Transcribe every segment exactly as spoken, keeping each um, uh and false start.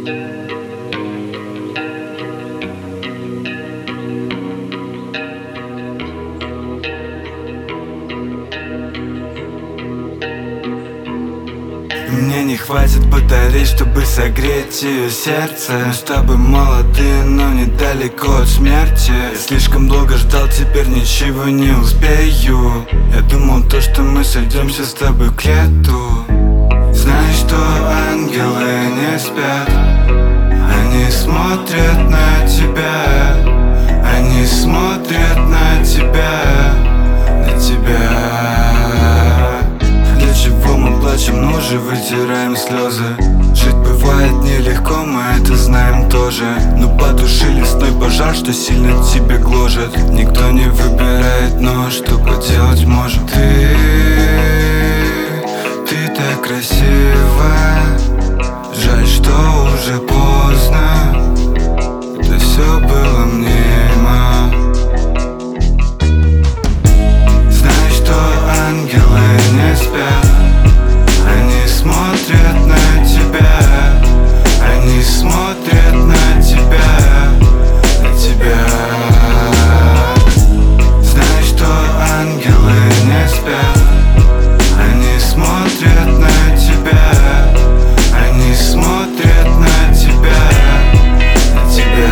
Мне не хватит батарей, чтобы согреть ее сердце. Мы с тобой молодые, но недалеко от смерти. Я слишком долго ждал, теперь ничего не успею. Я думал то, что мы сойдемся с тобой к лету. Знаешь, что ангелы не спят. Они смотрят на тебя. Они смотрят на тебя. На тебя. Для чего мы плачем, ну же вытираем слезы. Жить бывает нелегко, мы это знаем тоже. Но потуши лесной пожар, что сильно тебя гложет. Никто не выбирает, но что поделать может. Ты, ты так красива. Жаль, что уже поздно. Это все было мимо. Знаешь, что ангелы не спят. Они смотрят на тебя. Они смотрят на тебя. На тебя. Знаешь, что ангелы не спят. Они смотрят на тебя. Они смотрят на тебя. На тебя.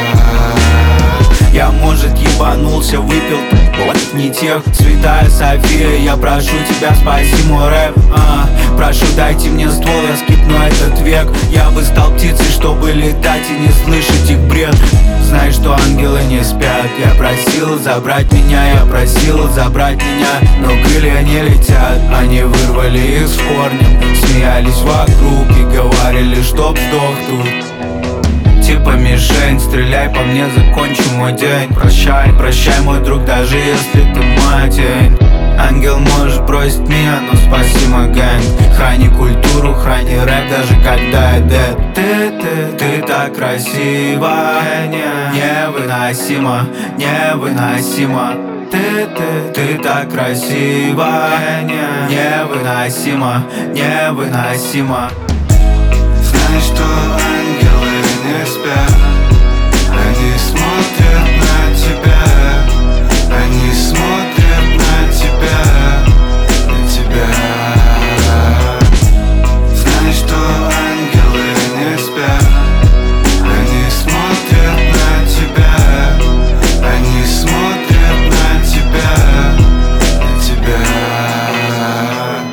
Я, может, ебанулся, выпил, вот не тех. Святая София, я прошу тебя, спаси мой рэп, а, прошу, дайте мне ствол, я скипну этот век. Я бы стал птицей, чтобы летать и не слышать их бред. Знаешь, что ангелы не спят. Я просил забрать меня, я просил забрать меня, но крылья не летят. Они вырвали их с корнем, смеялись вокруг и говорили, чтоб сдох тут. Типа мишень, стреляй по мне, закончу мой день. Прощай, прощай, мой друг, даже если ты моя тень. Ангел может бросить меня, но спаси мой гэнг. Храни культуру, храни рэп, даже когда я дэд. Ты, ты, ты так красива, не, невыносимо, невыносимо. Ты, ты, ты так красива, не, невыносимо, невыносимо. Знаешь, что ангелы не спят. Они смотрят на тебя. Они смотрят на тебя.